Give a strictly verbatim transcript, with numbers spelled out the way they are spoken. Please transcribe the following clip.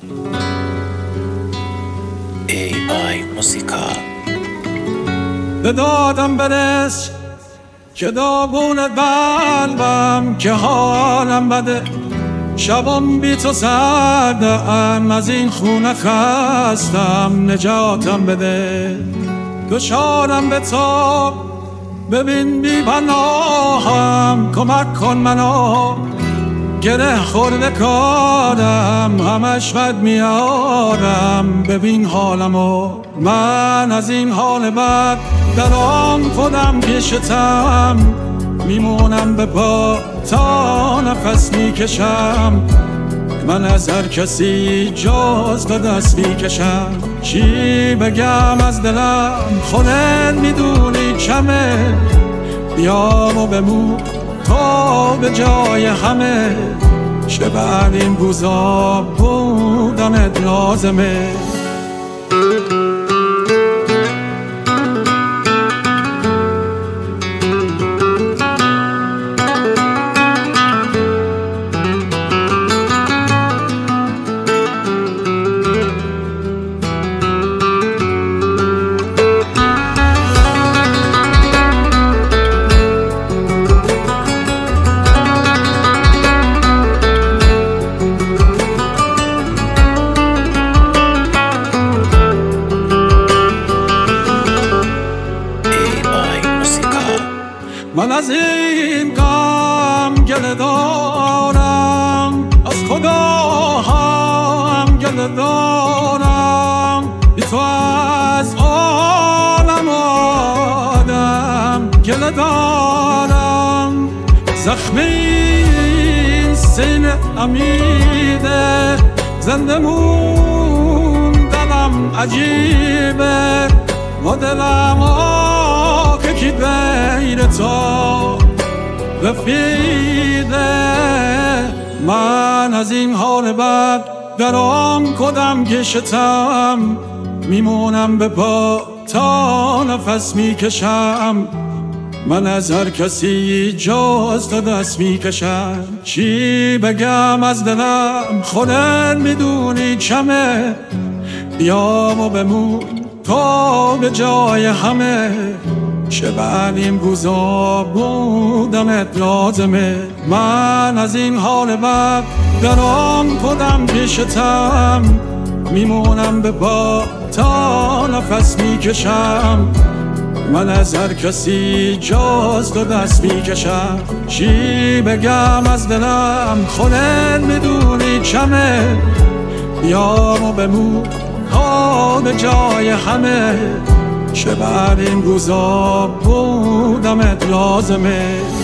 ای آی موسیقا. به دادم برس که داغون قلبم، که حالم بده، شبم بی تو سردم، از این خونه خستم، نجاتم بده. دشارم به تو، ببین بی پناهم، کمک کن منو، گره خورده کارم، همش بد میارم، ببین حالمو. من از این حال بد درام خودم پیشتم، میمونم به پا تا نفس میکشم. من از هر کسی جز تو دست میکشم. چی بگم از دلم، خودت میدونی کمه، بیام و بمون تو به جای همه. چه بعد این روزا بودنت لازمه. من از این غم گله دارم، از خدا هم گله دارم، بی تو از عالم آدم گله دارم. زخم این سینه عمیده، زنده موندنم عجیبه، و دلم که کی غیر تو رفیده. من از این حال بد درام کدم کشتم، میمونم به پا تا نفس میکشم. من از هر کسی جز تو دست میکشم. چی بگم از دلم، خودت میدونی کمه، بیام و بمون تو به جای همه. چه بعد این روزا بودنت لازمه. من از این حال بد درام خودم پیشتم، میمونم به پا تا نفس میکشم. من از هر کسی جز تو دست میکشم. چی بگم از دلم، خودت میدونی کمه، بیام و بمون تا به جای همه. چه بعد این روزا بودمت لازمه.